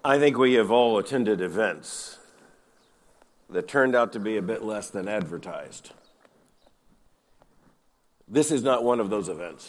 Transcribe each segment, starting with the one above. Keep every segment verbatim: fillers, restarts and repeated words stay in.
I think we have all attended events that turned out to be a bit less than advertised. This is not one of those events.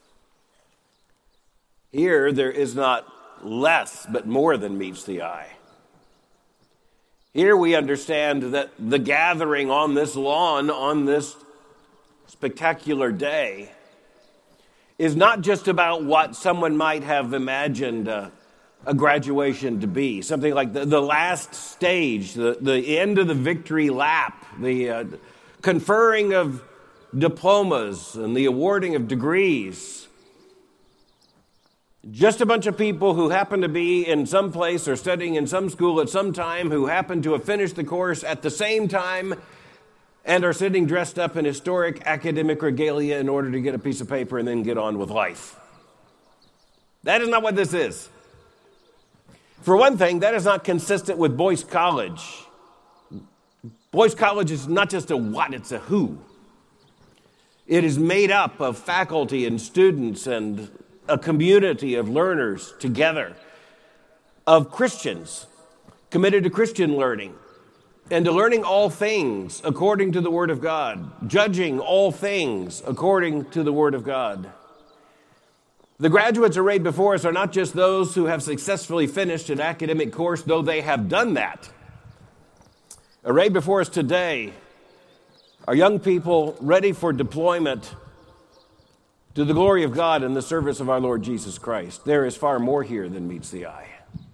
Here, there is not less, but more than meets the eye. Here we understand that the gathering on this lawn, on this spectacular day, is not just about what someone might have imagined uh, a graduation to be, something like the, the last stage, the, the end of the victory lap, the uh, conferring of diplomas and the awarding of degrees. Just a bunch of people who happen to be in some place or studying in some school at some time, who happen to have finished the course at the same time and are sitting dressed up in historic academic regalia in order to get a piece of paper and then get on with life. That is not what this is. For one thing, that is not consistent with Boyce College. Boyce College is not just a what, it's a who. It is made up of faculty and students and a community of learners together, of Christians committed to Christian learning and to learning all things according to the Word of God, judging all things according to the Word of God. The graduates arrayed before us are not just those who have successfully finished an academic course, though they have done that. Arrayed before us today are young people ready for deployment to the glory of God in the service of our Lord Jesus Christ. There is far more here than meets the eye.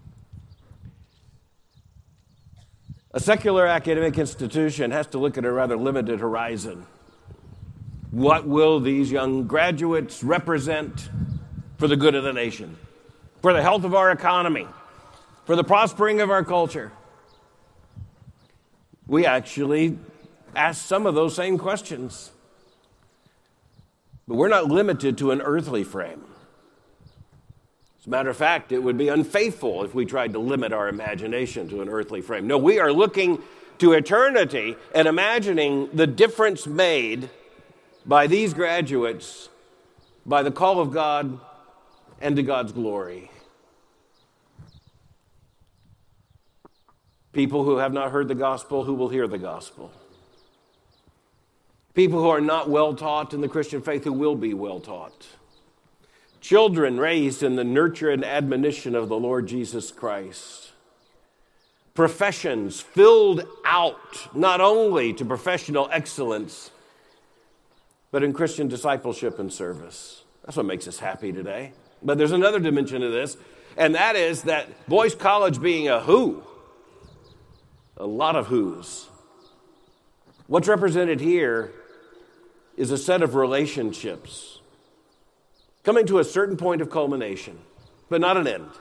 A secular academic institution has to look at a rather limited horizon. What will these young graduates represent for the good of the nation, for the health of our economy, for the prospering of our culture? We actually ask some of those same questions. But we're not limited to an earthly frame. As a matter of fact, it would be unfaithful if we tried to limit our imagination to an earthly frame. No, we are looking to eternity and imagining the difference made by these graduates, by the call of God and to God's glory. People who have not heard the gospel, who will hear the gospel. People who are not well taught in the Christian faith, who will be well taught. Children raised in the nurture and admonition of the Lord Jesus Christ. Professions filled out not only to professional excellence, but in Christian discipleship and service. That's what makes us happy today. But there's another dimension to this, and that is that Boyce College being a who. A lot of who's. What's represented here is a set of relationships coming to a certain point of culmination, but not an end.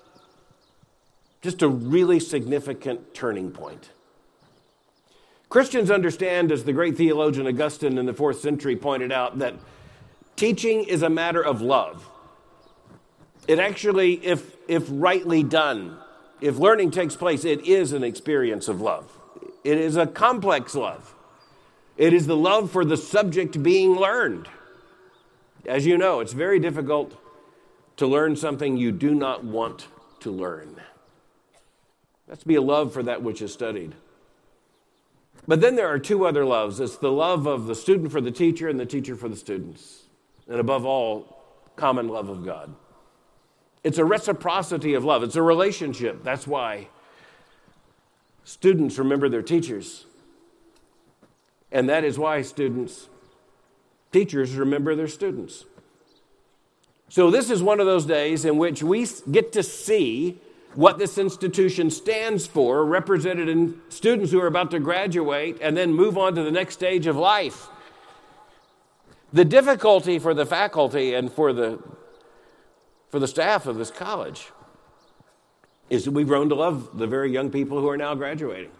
Just a really significant turning point. Christians understand, as the great theologian Augustine in the fourth century pointed out, that teaching is a matter of love. It actually, if, if rightly done, if learning takes place, it is an experience of love. It is a complex love. It is the love for the subject being learned. As you know, it's very difficult to learn something you do not want to learn. That's to be a love for that which is studied. But then there are two other loves. It's the love of the student for the teacher and the teacher for the students. And above all, common love of God. It's a reciprocity of love. It's a relationship. That's why students remember their teachers. And that is why students, teachers remember their students. So this is one of those days in which we get to see what this institution stands for, represented in students who are about to graduate and then move on to the next stage of life. The difficulty for the faculty and for the, for the staff of this college is that we've grown to love the very young people who are now graduating.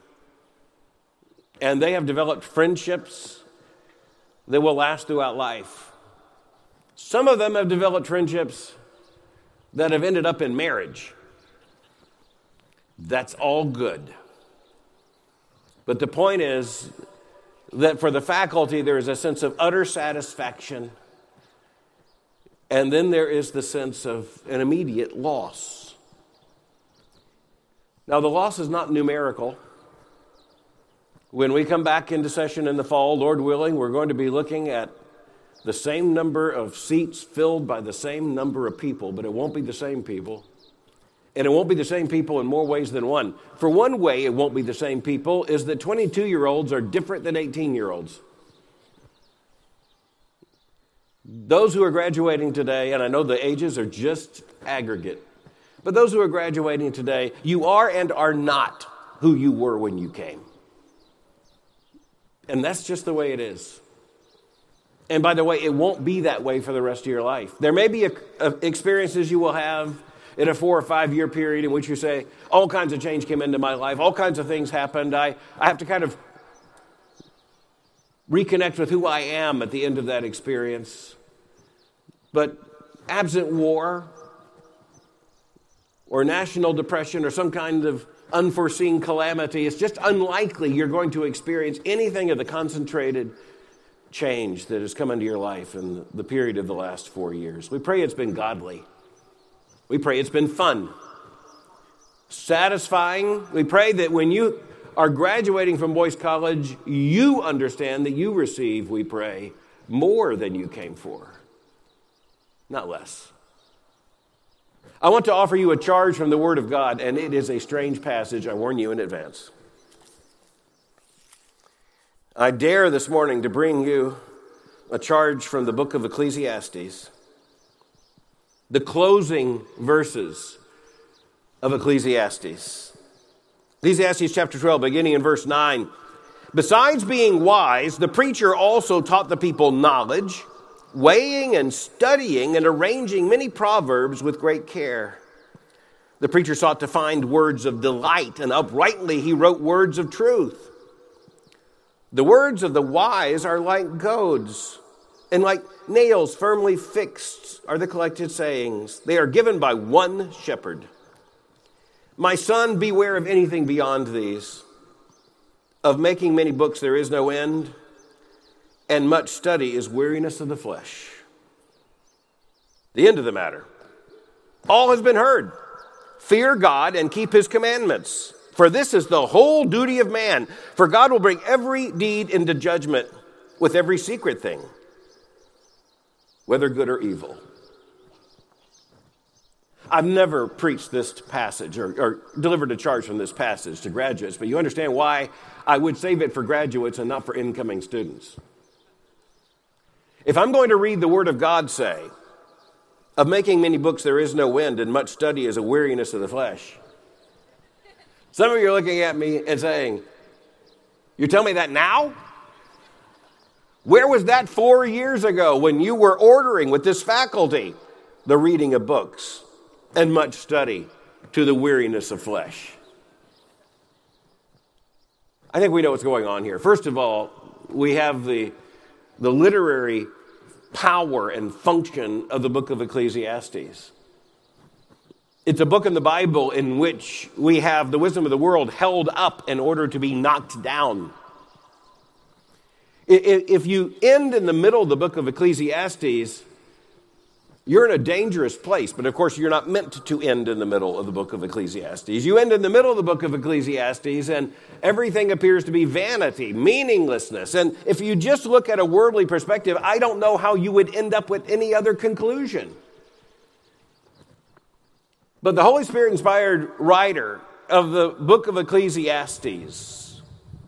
And they have developed friendships that will last throughout life. Some of them have developed friendships that have ended up in marriage. That's all good. But the point is that for the faculty, there is a sense of utter satisfaction. And then there is the sense of an immediate loss. Now, the loss is not numerical. When we come back into session in the fall, Lord willing, we're going to be looking at the same number of seats filled by the same number of people, but it won't be the same people. And it won't be the same people in more ways than one. For one way it won't be the same people is that twenty-two-year-olds are different than eighteen-year-olds. Those who are graduating today, and I know the ages are just aggregate, but those who are graduating today, you are and are not who you were when you came. And that's just the way it is. And by the way, it won't be that way for the rest of your life. There may be a, a, experiences you will have in a four or five year period in which you say, all kinds of change came into my life, all kinds of things happened. I, I have to kind of reconnect with who I am at the end of that experience. But absent war or national depression or some kind of unforeseen calamity, it's just unlikely you're going to experience anything of the concentrated change that has come into your life in the period of the last four years. We pray it's been godly. We pray it's been fun, satisfying. We pray that when you are graduating from Boyce College, you understand that you receive, we pray, more than you came for, not less. I want to offer you a charge from the Word of God, and it is a strange passage. I warn you in advance. I dare this morning to bring you a charge from the book of Ecclesiastes, the closing verses of Ecclesiastes. Ecclesiastes chapter twelve, beginning in verse nine. Besides being wise, the preacher also taught the people knowledge, weighing and studying and arranging many proverbs with great care. The preacher sought to find words of delight, and uprightly he wrote words of truth. The words of the wise are like goads, and like nails firmly fixed are the collected sayings. They are given by one shepherd. My son, beware of anything beyond these. Of making many books there is no end, and much study is weariness of the flesh. The end of the matter. All has been heard. Fear God and keep his commandments. For this is the whole duty of man. For God will bring every deed into judgment with every secret thing, whether good or evil. I've never preached this passage or, or delivered a charge from this passage to graduates, but you understand why I would save it for graduates and not for incoming students. If I'm going to read the Word of God say, of making many books there is no end, and much study is a weariness of the flesh, some of you are looking at me and saying, you're telling me that now? Where was that four years ago when you were ordering with this faculty the reading of books and much study to the weariness of flesh? I think we know what's going on here. First of all, we have the, the literary power and function of the book of Ecclesiastes. It's a book in the Bible in which we have the wisdom of the world held up in order to be knocked down. If you end in the middle of the book of Ecclesiastes, you're in a dangerous place. But of course, you're not meant to end in the middle of the book of Ecclesiastes. You end in the middle of the book of Ecclesiastes, and everything appears to be vanity, meaninglessness. And if you just look at a worldly perspective, I don't know how you would end up with any other conclusion. But the Holy Spirit-inspired writer of the book of Ecclesiastes,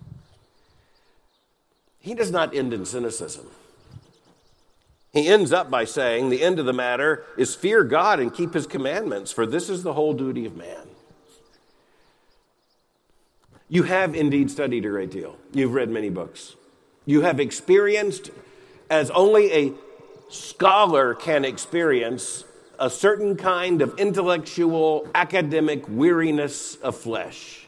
he does not end in cynicism. He ends up by saying, the end of the matter is fear God and keep his commandments, for this is the whole duty of man. You have indeed studied a great deal. You've read many books. You have experienced, as only a scholar can experience, a certain kind of intellectual, academic weariness of flesh.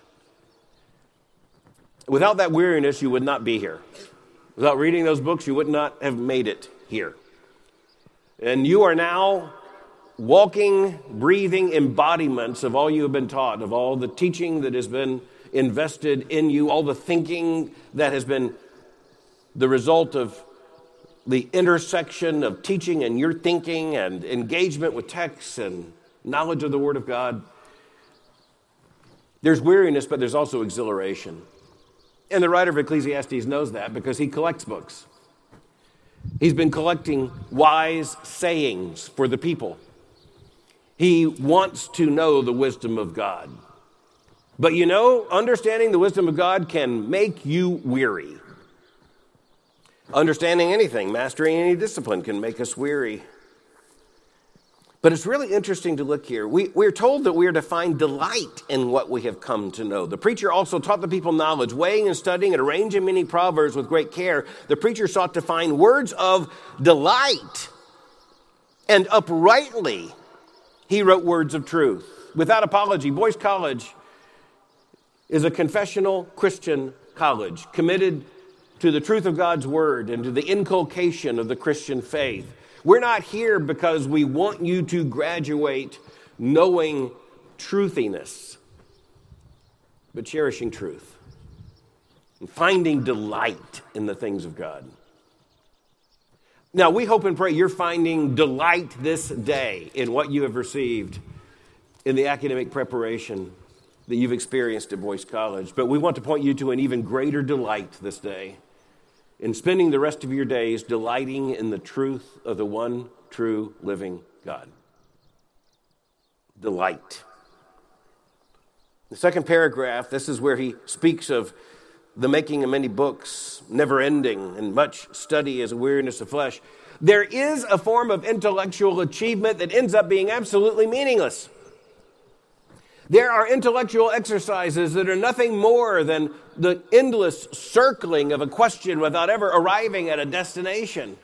Without that weariness, you would not be here. Without reading those books, you would not have made it here. And you are now walking, breathing embodiments of all you have been taught, of all the teaching that has been invested in you, all the thinking that has been the result of the intersection of teaching and your thinking and engagement with texts and knowledge of the Word of God. There's weariness, but there's also exhilaration. And the writer of Ecclesiastes knows that because he collects books. He's been collecting wise sayings for the people. He wants to know the wisdom of God. But you know, understanding the wisdom of God can make you weary. Understanding anything, mastering any discipline can make us weary. But it's really interesting to look here. We, we're told that we are to find delight in what we have come to know. The preacher also taught the people knowledge, weighing and studying and arranging many proverbs with great care. The preacher sought to find words of delight, and uprightly he wrote words of truth. Without apology, Boyce College is a confessional Christian college committed to the truth of God's word and to the inculcation of the Christian faith. We're not here because we want you to graduate knowing truthiness, but cherishing truth and finding delight in the things of God. Now, we hope and pray you're finding delight this day in what you have received in the academic preparation that you've experienced at Boyce College. But we want to point you to an even greater delight this day in spending the rest of your days delighting in the truth of the one true living God. Delight. The second paragraph, this is where he speaks of the making of many books, never ending, and much study as a weariness of flesh. There is a form of intellectual achievement that ends up being absolutely meaningless. There are intellectual exercises that are nothing more than the endless circling of a question without ever arriving at a destination.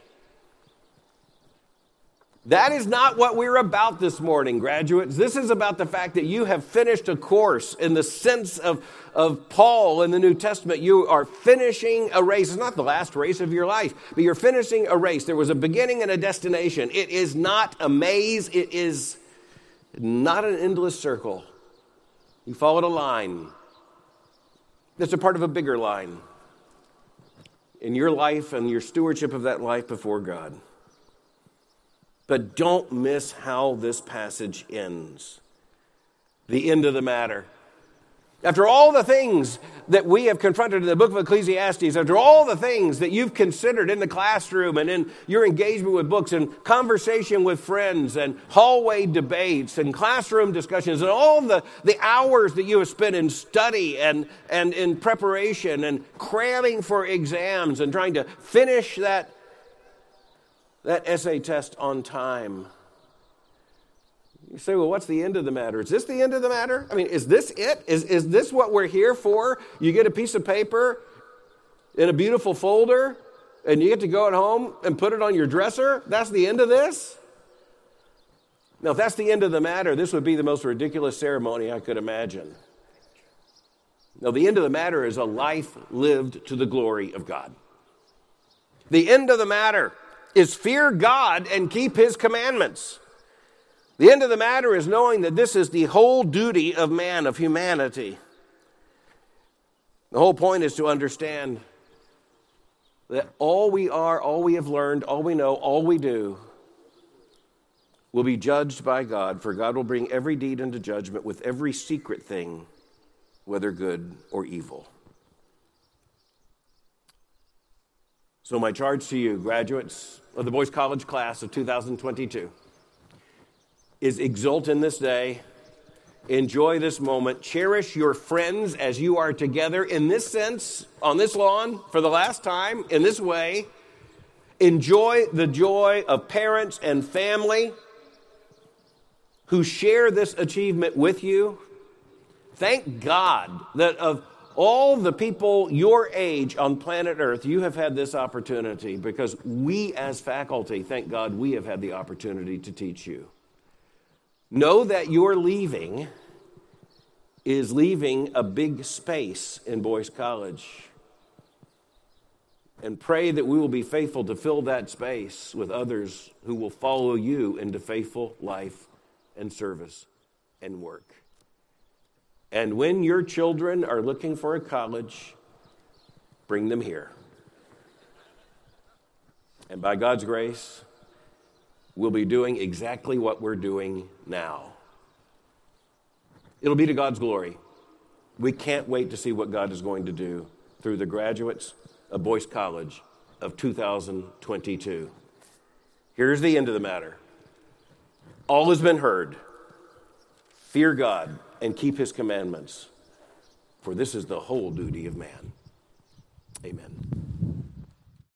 That is not what we're about this morning, graduates. This is about the fact that you have finished a course in the sense of, of Paul in the New Testament. You are finishing a race. It's not the last race of your life, but you're finishing a race. There was a beginning and a destination. It is not a maze. It is not an endless circle. You followed a line that's a part of a bigger line in your life and your stewardship of that life before God. But don't miss how this passage ends. The end of the matter. After all the things that we have confronted in the book of Ecclesiastes, after all the things that you've considered in the classroom and in your engagement with books and conversation with friends and hallway debates and classroom discussions and all the, the hours that you have spent in study and, and in preparation and cramming for exams and trying to finish that, that essay test on time. You say, well, what's the end of the matter? Is this the end of the matter? I mean, is this it? Is, is this what we're here for? You get a piece of paper in a beautiful folder, and you get to go at home and put it on your dresser? That's the end of this? Now, if that's the end of the matter, this would be the most ridiculous ceremony I could imagine. No, the end of the matter is a life lived to the glory of God. The end of the matter is fear God and keep his commandments. The end of the matter is knowing that this is the whole duty of man, of humanity. The whole point is to understand that all we are, all we have learned, all we know, all we do will be judged by God, for God will bring every deed into judgment with every secret thing, whether good or evil. So my charge to you, graduates of the Boyce College class of two thousand twenty-two, is exult in this day, enjoy this moment, cherish your friends as you are together in this sense, on this lawn, for the last time, in this way. Enjoy the joy of parents and family who share this achievement with you. Thank God that of all the people your age on planet Earth, you have had this opportunity, because we as faculty, thank God, we have had the opportunity to teach you. Know that your leaving is leaving a big space in Boyce College. And pray that we will be faithful to fill that space with others who will follow you into faithful life and service and work. And when your children are looking for a college, bring them here. And by God's grace, we'll be doing exactly what we're doing now. It'll be to God's glory. We can't wait to see what God is going to do through the graduates of Boyce College of two thousand twenty-two. Here's the end of the matter. All has been heard. Fear God and keep his commandments, for this is the whole duty of man. Amen.